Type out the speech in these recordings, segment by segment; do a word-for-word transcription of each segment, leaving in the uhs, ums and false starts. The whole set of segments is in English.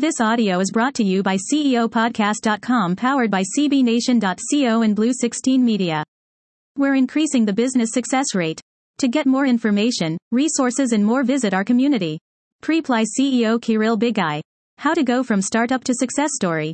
This audio is brought to you by C E O podcast dot com, powered by C B Nation dot co and Blue sixteen Media. We're increasing the business success rate. To get more information, resources and more, visit our community. Preply C E O Kirill Bigai. How to go from startup to success story.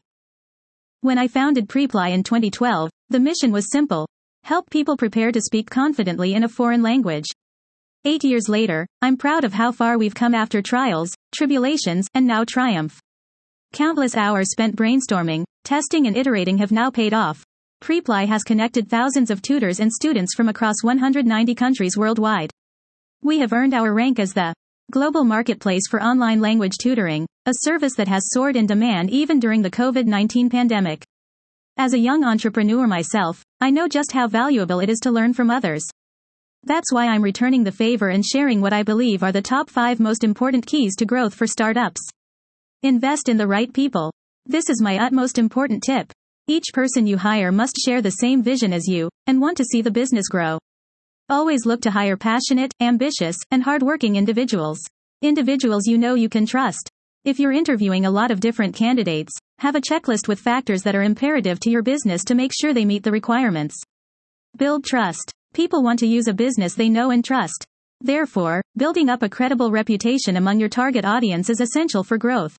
When I founded Preply in twenty twelve, the mission was simple. Help people prepare to speak confidently in a foreign language. Eight years later, I'm proud of how far we've come after trials, tribulations, and now triumph. Countless hours spent brainstorming, testing and iterating have now paid off. Preply has connected thousands of tutors and students from across one hundred ninety countries worldwide. We have earned our rank as the global marketplace for online language tutoring, a service that has soared in demand even during the COVID nineteen pandemic. As a young entrepreneur myself, I know just how valuable it is to learn from others. That's why I'm returning the favor and sharing what I believe are the top five most important keys to growth for startups. Invest in the right people. This is my utmost important tip. Each person you hire must share the same vision as you, and want to see the business grow. Always look to hire passionate, ambitious, and hardworking individuals. Individuals you know you can trust. If you're interviewing a lot of different candidates, have a checklist with factors that are imperative to your business to make sure they meet the requirements. Build trust. People want to use a business they know and trust. Therefore, building up a credible reputation among your target audience is essential for growth.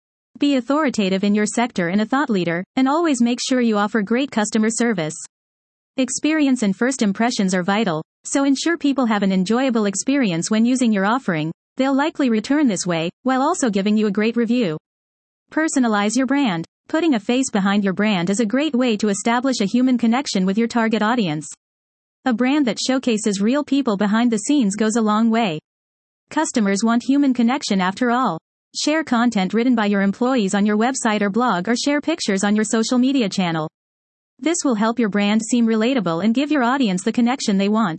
Be authoritative in your sector and a thought leader, and always make sure you offer great customer service. Experience and first impressions are vital, so ensure people have an enjoyable experience when using your offering. They'll likely return this way, while also giving you a great review. Personalize your brand. Putting a face behind your brand is a great way to establish a human connection with your target audience. A brand that showcases real people behind the scenes goes a long way. Customers want human connection after all. Share content written by your employees on your website or blog, or share pictures on your social media channel. This will help your brand seem relatable and give your audience the connection they want.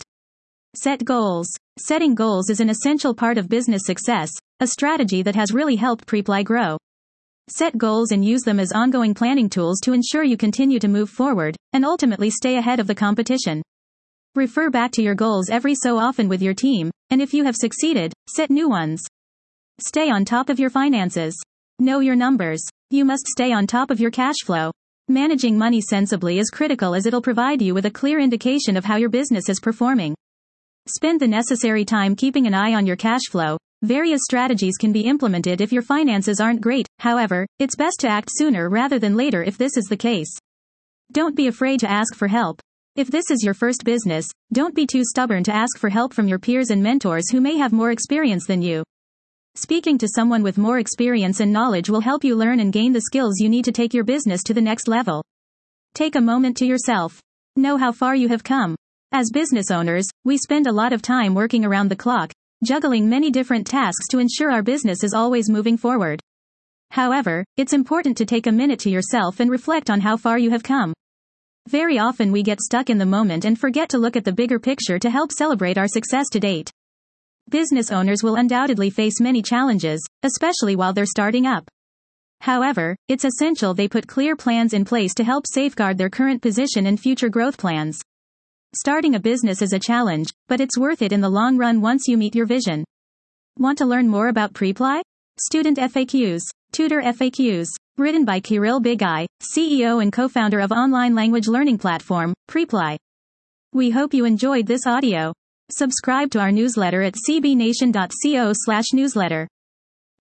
Set goals. Setting goals is an essential part of business success, a strategy that has really helped Preply grow. Set goals and use them as ongoing planning tools to ensure you continue to move forward, and ultimately stay ahead of the competition. Refer back to your goals every so often with your team, and if you have succeeded, set new ones. Stay on top of your finances. Know your numbers. You must stay on top of your cash flow. Managing money sensibly is critical, as it'll provide you with a clear indication of how your business is performing. Spend the necessary time keeping an eye on your cash flow. Various strategies can be implemented if your finances aren't great. However, it's best to act sooner rather than later if this is the case. Don't be afraid to ask for help. If this is your first business, don't be too stubborn to ask for help from your peers and mentors who may have more experience than you. Speaking to someone with more experience and knowledge will help you learn and gain the skills you need to take your business to the next level. Take a moment to yourself. Know how far you have come. As business owners, we spend a lot of time working around the clock, juggling many different tasks to ensure our business is always moving forward. However, it's important to take a minute to yourself and reflect on how far you have come. Very often we get stuck in the moment and forget to look at the bigger picture to help celebrate our success to date. Business owners will undoubtedly face many challenges, especially while they're starting up. However, it's essential they put clear plans in place to help safeguard their current position and future growth plans. Starting a business is a challenge, but it's worth it in the long run once you meet your vision. Want to learn more about Preply? Student F A Qs, Tutor F A Qs. Written by Kirill Bigai, C E O and co-founder of online language learning platform, Preply. We hope you enjoyed this audio. Subscribe to our newsletter at C B Nation dot co slash newsletter.